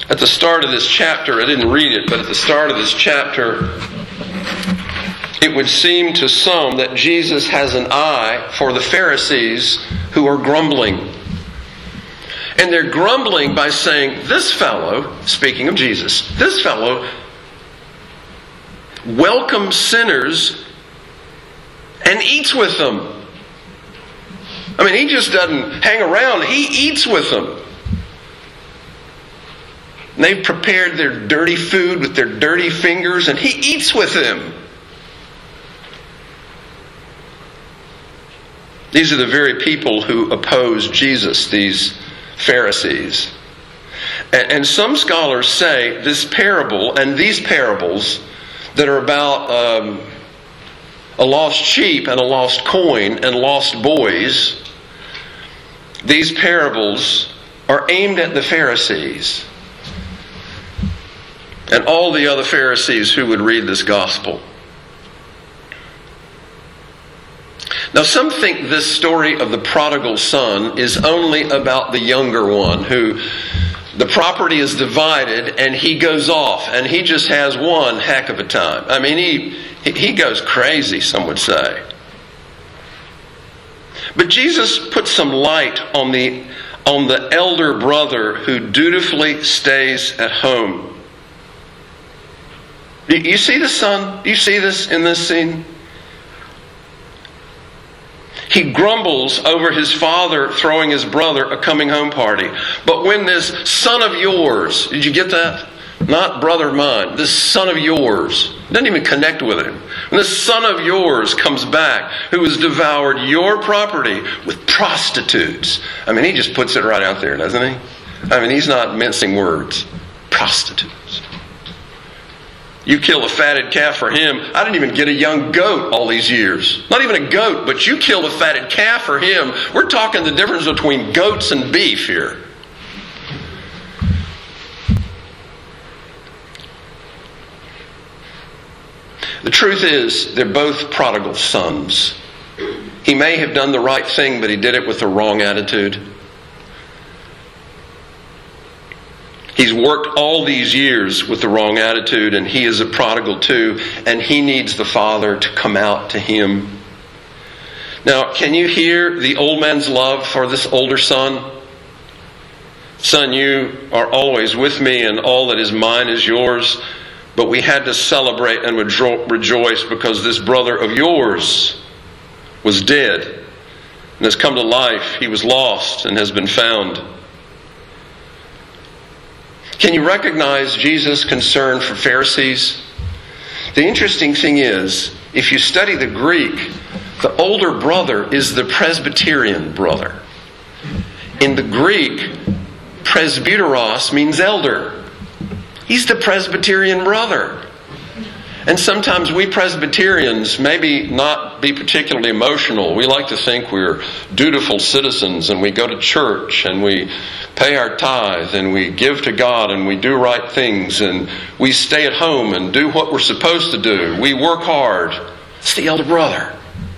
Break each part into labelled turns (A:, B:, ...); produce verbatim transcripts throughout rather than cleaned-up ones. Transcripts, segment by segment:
A: At the start of this chapter, I didn't read it, but at the start of this chapter, it would seem to some that Jesus has an eye for the Pharisees who are grumbling. And they're grumbling by saying, this fellow, speaking of Jesus, this fellow welcomes sinners and eats with them. I mean, he just doesn't hang around. He eats with them. And they've prepared their dirty food with their dirty fingers, and he eats with them. These are the very people who oppose Jesus, these Pharisees. And some scholars say this parable and these parables that are about um, a lost sheep and a lost coin and lost boys, these parables are aimed at the Pharisees and all the other Pharisees who would read this gospel. Now, some think this story of the prodigal son is only about the younger one who the property is divided and he goes off and he just has one heck of a time. I mean, he he goes crazy, some would say. But Jesus puts some light on the on the elder brother who dutifully stays at home. You see the son? Do you see this in this scene? He grumbles over his father throwing his brother a coming home party. But when this son of yours, did you get that? Not brother of mine, this son of yours, doesn't even connect with him. When this son of yours comes back, who has devoured your property with prostitutes. I mean, he just puts it right out there, doesn't he? I mean, he's not mincing words. Prostitutes. You kill a fatted calf for him. I didn't even get a young goat all these years. Not even a goat, but you killed a fatted calf for him. We're talking the difference between goats and beef here. The truth is, they're both prodigal sons. He may have done the right thing, but he did it with the wrong attitude. He's worked all these years with the wrong attitude, and he is a prodigal too, and he needs the Father to come out to him. Now, can you hear the old man's love for this older son? Son, you are always with me, and all that is mine is yours. But we had to celebrate and rejoice because this brother of yours was dead and has come to life. He was lost and has been found. Can you recognize Jesus' concern for Pharisees? The interesting thing is, if you study the Greek, the older brother is the Presbyterian brother. In the Greek, presbyteros means elder. He's the Presbyterian brother. And sometimes we Presbyterians maybe not be particularly emotional. We like to think we're dutiful citizens and we go to church and we pay our tithe and we give to God and we do right things and we stay at home and do what we're supposed to do. We work hard. It's the elder brother.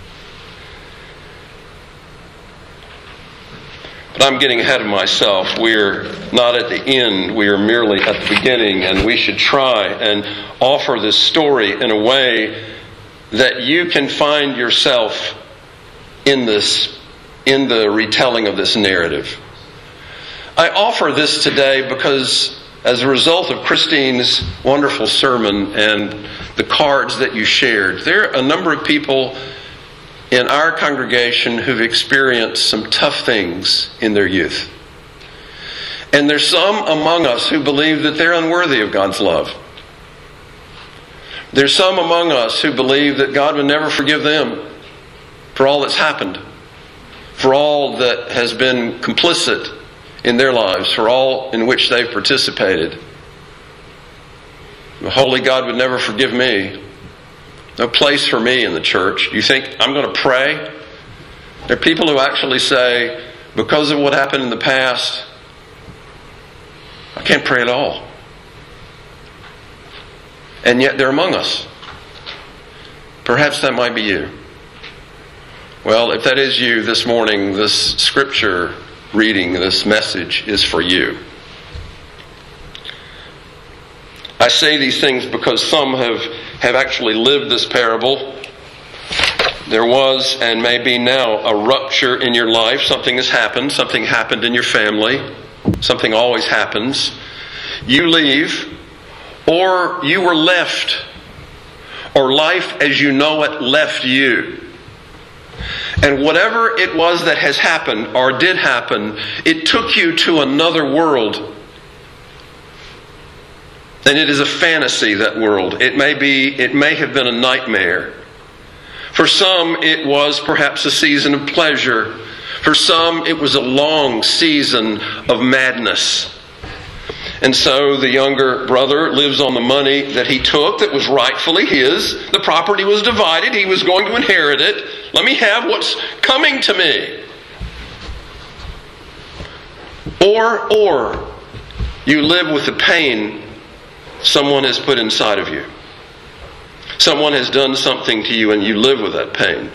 A: But I'm getting ahead of myself. We're not at the end. We are merely at the beginning, and we should try and offer this story in a way that you can find yourself in this, in the retelling of this narrative. I offer this today because as a result of Christine's wonderful sermon and the cards that you shared, there are a number of people in our congregation who've experienced some tough things in their youth. And there's some among us who believe that they're unworthy of God's love. There's some among us who believe that God would never forgive them for all that's happened, for all that has been complicit in their lives, for all in which they've participated. The holy God would never forgive me. No place for me in the church. You think I'm going to pray? There are people who actually say, because of what happened in the past, I can't pray at all. And yet they're among us. Perhaps that might be you. Well, if that is you this morning, this scripture reading, this message is for you. I say these things because some have, have actually lived this parable. There was and may be now a rupture in your life. Something has happened. Something happened in your family. Something always happens. You leave, or you were left, or life as you know it left you. And whatever it was that has happened or did happen, it took you to another world. And it is a fantasy, that world. It may be, it may have been a nightmare. For some, it was perhaps a season of pleasure. For some, it was a long season of madness. And so the younger brother lives on the money that he took that was rightfully his. The property was divided. He was going to inherit it. Let me have what's coming to me. Or, or, you live with the pain someone has put inside of you. Someone has done something to you and you live with that pain.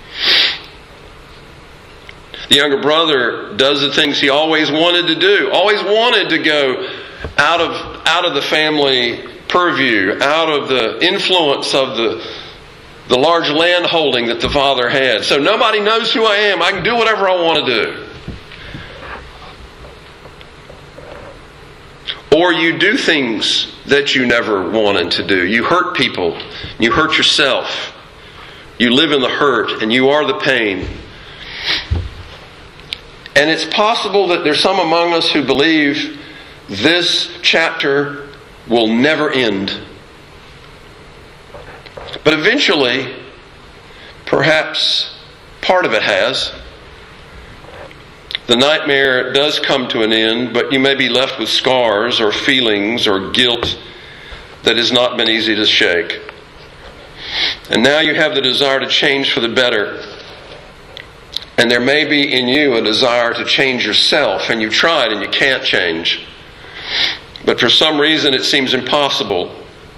A: The younger brother does the things he always wanted to do. Always wanted to go out of, out of the family purview, out of the influence of the, the large land holding that the father had. So nobody knows who I am. I can do whatever I want to do. Or you do things that you never wanted to do. You hurt people. You hurt yourself. You live in the hurt and you are the pain. And it's possible that there's some among us who believe this chapter will never end. But eventually, perhaps part of it has. The nightmare does come to an end, but you may be left with scars or feelings or guilt that has not been easy to shake. And now you have the desire to change for the better. And there may be in you a desire to change yourself, and you've tried and you can't change. But for some reason it seems impossible.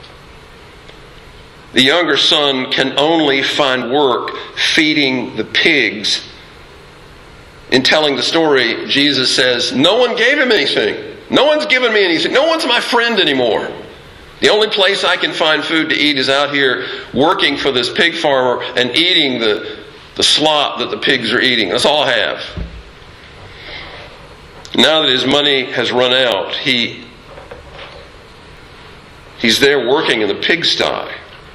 A: The younger son can only find work feeding the pigs. In telling the story, Jesus says, no one gave him anything. No one's given me anything. No one's my friend anymore. The only place I can find food to eat is out here working for this pig farmer and eating the, the slop that the pigs are eating. That's all I have. Now that his money has run out, he he's there working in the pigsty.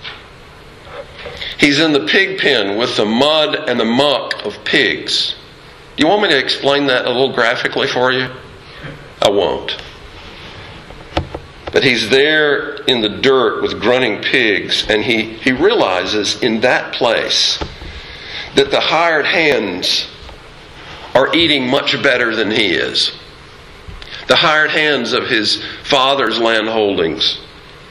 A: He's in the pig pen with the mud and the muck of pigs. Do you want me to explain that a little graphically for you? I won't. But he's there in the dirt with grunting pigs, and he, he realizes in that place that the hired hands are eating much better than he is. The hired hands of his father's land holdings.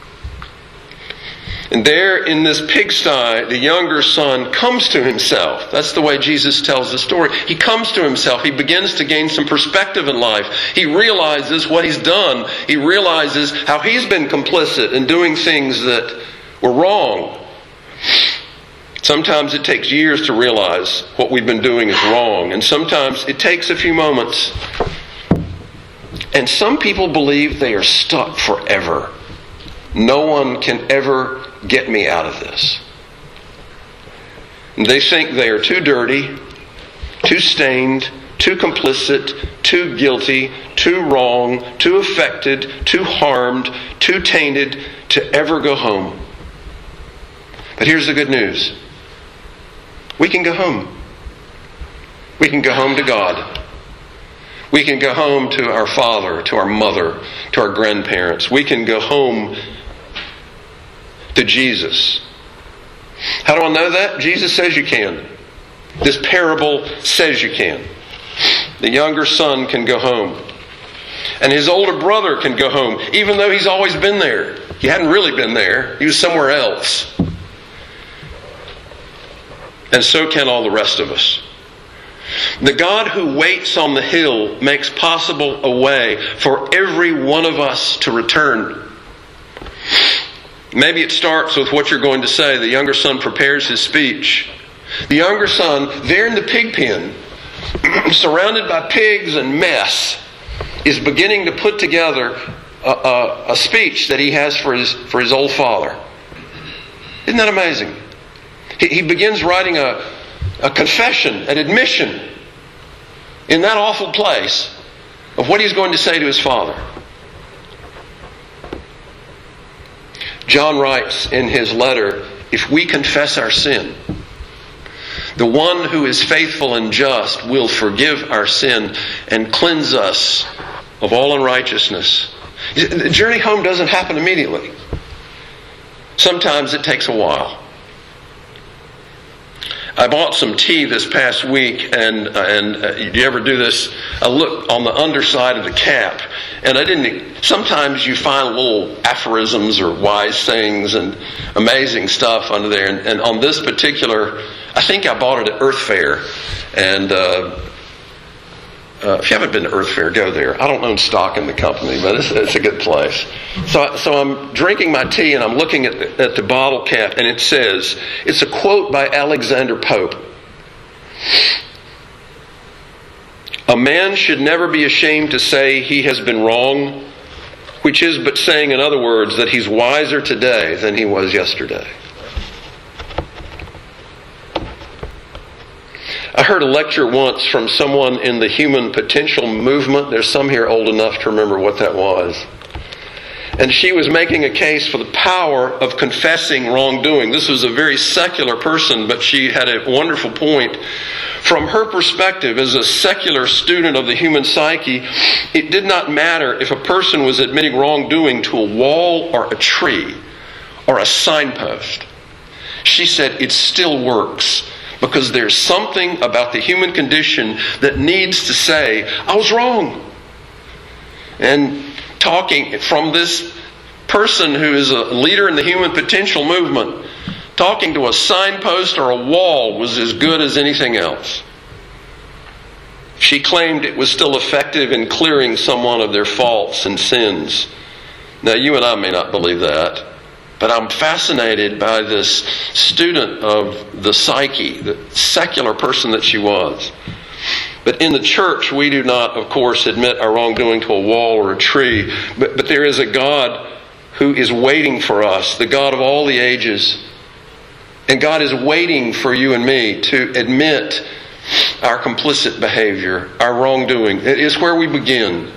A: And there in this pigsty, the younger son comes to himself. That's the way Jesus tells the story. He comes to himself. He begins to gain some perspective in life. He realizes what he's done. He realizes how he's been complicit in doing things that were wrong. Sometimes it takes years to realize what we've been doing is wrong. And sometimes it takes a few moments. And some people believe they are stuck forever. No one can ever get me out of this. They think they are too dirty, too stained, too complicit, too guilty, too wrong, too affected, too harmed, too tainted to ever go home. But here's the good news. We can go home. We can go home to God. We can go home to our father, to our mother, to our grandparents. We can go home to Jesus. How do I know that? Jesus says you can. This parable says you can. The younger son can go home. And his older brother can go home, even though he's always been there. He hadn't really been there. He was somewhere else. And so can all the rest of us. The God who waits on the hill makes possible a way for every one of us to return. Maybe it starts with what you're going to say. The younger son prepares his speech. The younger son, there in the pig pen, surrounded by pigs and mess, is beginning to put together a, a, a speech that he has for his, for his old father. Isn't that amazing? He, he begins writing a, a confession, an admission in that awful place of what he's going to say to his father. John writes in his letter, if we confess our sin, the one who is faithful and just will forgive our sin and cleanse us of all unrighteousness. The journey home doesn't happen immediately. Sometimes it takes a while. I bought some tea this past week, and and uh, do you ever do this? I look on the underside of the cap, and I didn't. Sometimes you find little aphorisms or wise sayings and amazing stuff under there. And, and on this particular, I think I bought it at Earth Fair, and uh, uh, if you haven't been to Earth Fair, go there. I don't own stock in the company, but it's, it's a good place. So, so I'm drinking my tea, and I'm looking at the, at the bottle cap, and it says, it's a quote by Alexander Pope. A man should never be ashamed to say he has been wrong, which is but saying, in other words, that he's wiser today than he was yesterday. I heard a lecture once from someone in the human potential movement. There's some here old enough to remember what that was. And she was making a case for the power of confessing wrongdoing. This was a very secular person, but she had a wonderful point. From her perspective, as a secular student of the human psyche, it did not matter if a person was admitting wrongdoing to a wall or a tree or a signpost. She said it still works. Because there's something about the human condition that needs to say, I was wrong. And talking from this person who is a leader in the human potential movement, talking to a signpost or a wall was as good as anything else. She claimed it was still effective in clearing someone of their faults and sins. Now, you and I may not believe that. But I'm fascinated by this student of the psyche, the secular person that she was. But in the church, we do not, of course, admit our wrongdoing to a wall or a tree. But, but there is a God who is waiting for us, the God of all the ages. And God is waiting for you and me to admit our complicit behavior, our wrongdoing. It is where we begin.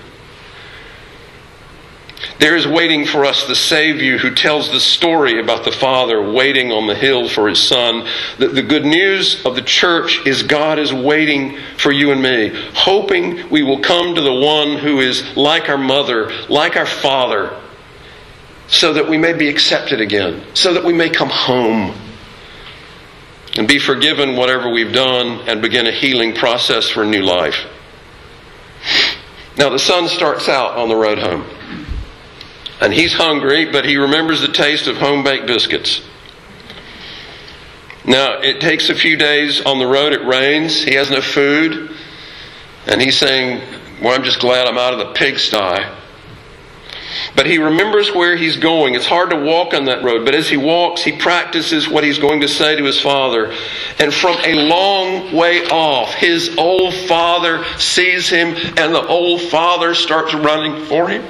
A: There is waiting for us the Savior who tells the story about the Father waiting on the hill for His Son. The, the good news of the church is God is waiting for you and me, hoping we will come to the one who is like our mother, like our father, so that we may be accepted again, so that we may come home and be forgiven whatever we've done and begin a healing process for a new life. Now the son starts out on the road home. And he's hungry, but he remembers the taste of home-baked biscuits. Now, it takes a few days on the road. It rains. He has no food. And he's saying, well, I'm just glad I'm out of the pigsty. But he remembers where he's going. It's hard to walk on that road. But as he walks, he practices what he's going to say to his father. And from a long way off, his old father sees him. And the old father starts running for him.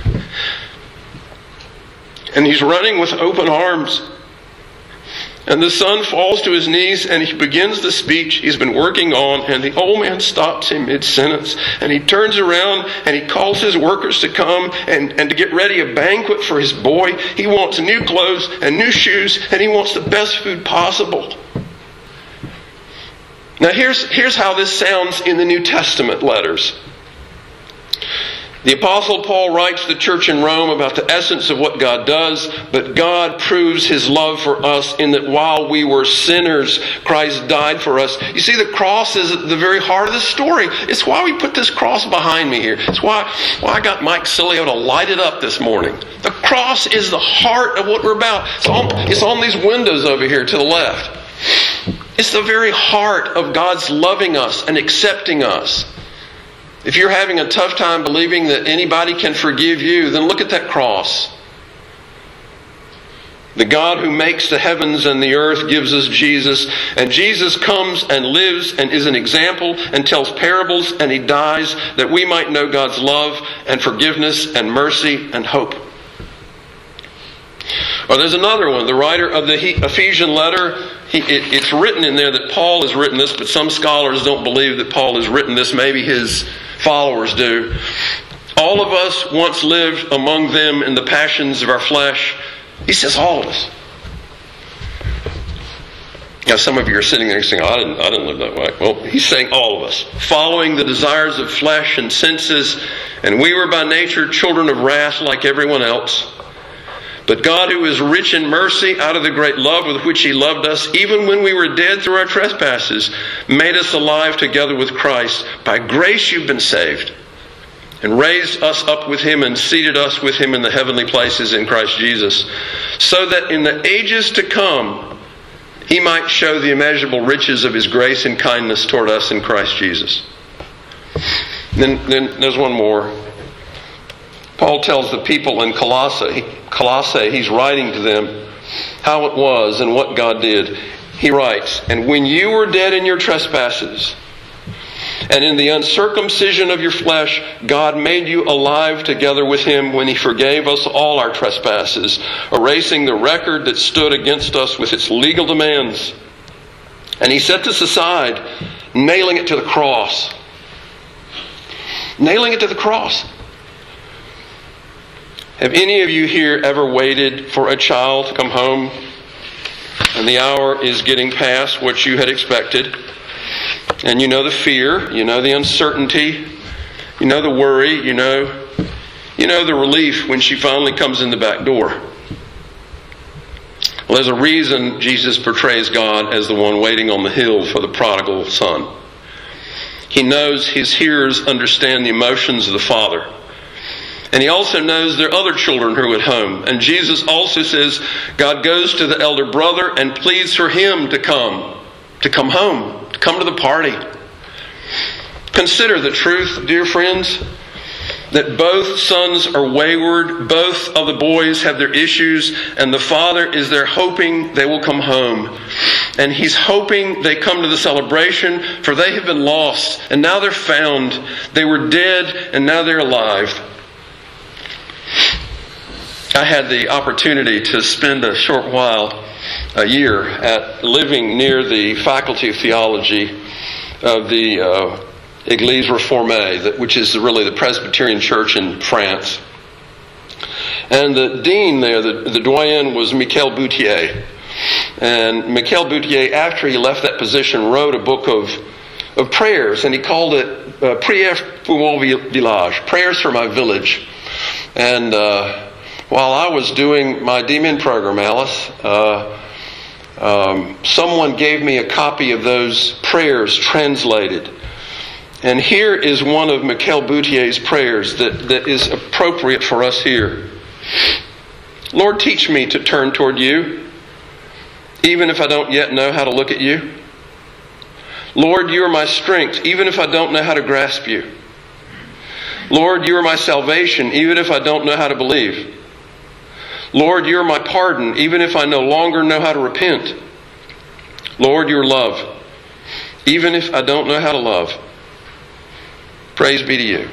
A: And he's running with open arms. And the son falls to his knees and he begins the speech he's been working on. And the old man stops him mid-sentence. And he turns around and he calls his workers to come and, and to get ready a banquet for his boy. He wants new clothes and new shoes. And he wants the best food possible. Now here's, here's how this sounds in the New Testament letters. The Apostle Paul writes to the church in Rome about the essence of what God does, but God proves His love for us in that while we were sinners, Christ died for us. You see, the cross is at the very heart of the story. It's why we put this cross behind me here. It's why, why I got Mike Cilio to light it up this morning. The cross is the heart of what we're about. It's on, it's on these windows over here to the left. It's the very heart of God's loving us and accepting us. If you're having a tough time believing that anybody can forgive you, then look at that cross. The God who makes the heavens and the earth gives us Jesus. And Jesus comes and lives and is an example and tells parables, and he dies that we might know God's love and forgiveness and mercy and hope. Or there's another one. The writer of the Ephesian letter, he, it, it's written in there that Paul has written this, but some scholars don't believe that Paul has written this. Maybe his followers do. All of us once lived among them in the passions of our flesh. He says all of us. Now some of you are sitting there saying, oh, I didn't, I didn't live that way. Well, he's saying all of us. Following the desires of flesh and senses. And we were by nature children of wrath like everyone else. But God, who is rich in mercy, out of the great love with which he loved us, even when we were dead through our trespasses, made us alive together with Christ. By grace you've been saved. And raised us up with him and seated us with him in the heavenly places in Christ Jesus, so that in the ages to come he might show the immeasurable riches of his grace and kindness toward us in Christ Jesus. Then, then there's one more. Paul tells the people in Colossae, Colossae, he's writing to them how it was and what God did. He writes, "And when you were dead in your trespasses, and in the uncircumcision of your flesh, God made you alive together with him when he forgave us all our trespasses, erasing the record that stood against us with its legal demands. And he set this aside, nailing it to the cross." Nailing it to the cross. Have any of you here ever waited for a child to come home and the hour is getting past what you had expected? And you know the fear, you know the uncertainty, you know the worry, you know, you know the relief when she finally comes in the back door. Well, there's a reason Jesus portrays God as the one waiting on the hill for the prodigal son. He knows his hearers understand the emotions of the father. And he also knows there are other children who are at home. And Jesus also says God goes to the elder brother and pleads for him to come, to come home, to come to the party. Consider the truth, dear friends, that both sons are wayward, both of the boys have their issues, and the father is there hoping they will come home. And he's hoping they come to the celebration, for they have been lost, and now they're found. They were dead, and now they're alive. I had the opportunity to spend a short while, a year, at living near the Faculty of Theology of the uh, Église Réformée, which is really the Presbyterian church in France. And the dean there, the, the doyen, was Michel Boutier. And Michel Boutier, after he left that position, wrote a book of, of prayers, and he called it uh, Prières pour mon village, Prayers for My Village. And uh, while I was doing my D Min program, Alice, uh, um, someone gave me a copy of those prayers translated. And here is one of Michel Boutier's prayers that, that is appropriate for us here. Lord, teach me to turn toward you, even if I don't yet know how to look at you. Lord, you are my strength, even if I don't know how to grasp you. Lord, you are my salvation, even if I don't know how to believe. Lord, you are my pardon, even if I no longer know how to repent. Lord, your love, even if I don't know how to love. Praise be to you.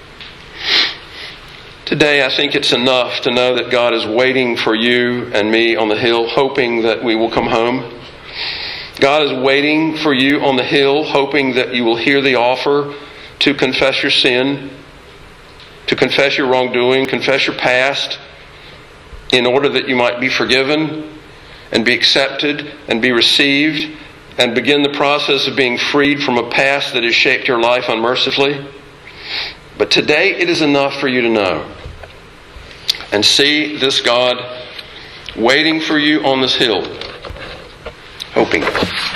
A: Today, I think it's enough to know that God is waiting for you and me on the hill, hoping that we will come home. God is waiting for you on the hill, hoping that you will hear the offer to confess your sin, to confess your wrongdoing, confess your past, in order that you might be forgiven and be accepted and be received and begin the process of being freed from a past that has shaped your life unmercifully. But today it is enough for you to know and see this God waiting for you on this hill, hoping.